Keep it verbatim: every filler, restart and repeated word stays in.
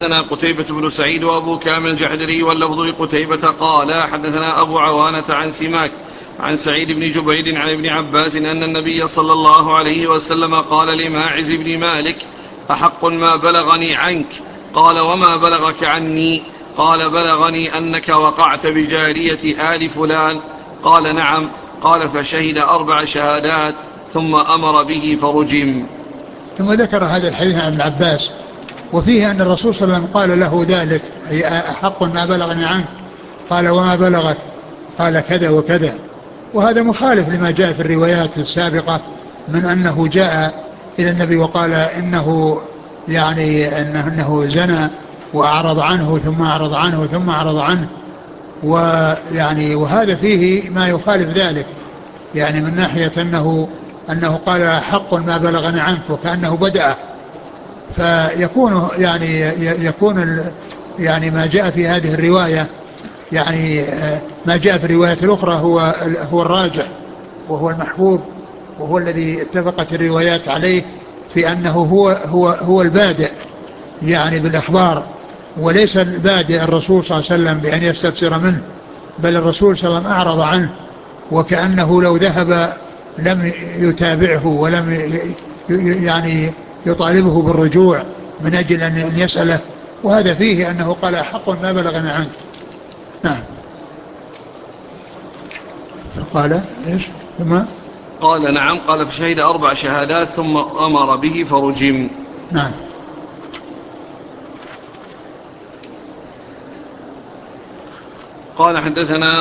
حدثنا قتيبة بن سعيد وأبو كامل الجحدري واللفظ لقتيبة قال حدثنا أبو عوانة عن سماك عن سعيد بن جبير عن ابن عباس أن النبي صلى الله عليه وسلم قال لماعز بن مالك: أحق ما بلغني عنك؟ قال: وما بلغك عني؟ قال: بلغني أنك وقعت بجارية آل فلان. قال: نعم. قال: فشهد أربع شهادات ثم أمر به فرجم. ثم ذكر هذا الحديث عن ابن عباس، وفيه أن الرسول صلى الله عليه وسلم قال له ذلك: أي أحق ما بلغني عنك؟ قال: وما بلغك؟ قال: كذا وكذا. وهذا مخالف لما جاء في الروايات السابقة من أنه جاء إلى النبي وقال إنه يعني إنه, إنه زنى وأعرض عنه ثم أعرض عنه ثم أعرض عنه، ويعني وهذا فيه ما يخالف ذلك، يعني من ناحية أنه أنه قال: حق ما بلغني عنك، وكأنه بدأ. فيكون يعني يكون يعني ما جاء في هذه الرواية، يعني ما جاء في الرواية الأخرى هو هو الراجح وهو المحفوظ، وهو الذي اتفقت الروايات عليه في أنه هو هو هو البادئ يعني بالإخبار، وليس البادئ الرسول صلى الله عليه وسلم بأن يستفسر منه، بل الرسول صلى الله عليه وسلم أعرض عنه، وكأنه لو ذهب لم يتابعه ولم يعني يطالبه بالرجوع من أجل أن يسأله. وهذا فيه أنه قال: حق ما بلغني عنك. نعم. فقال إيش ثم قال: نعم. قال: فشهد أربع شهادات ثم أمر به فرجم. نعم. قال: حدثنا